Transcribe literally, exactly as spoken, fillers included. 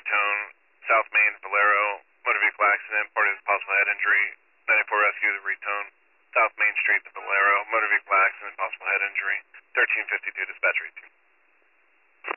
Retone, South Main, Valero, motor vehicle accident, party with possible head injury, ninety-four rescue to Retone, South Main Street to Valero, motor vehicle accident, possible head injury, thirteen fifty-two dispatch Retone.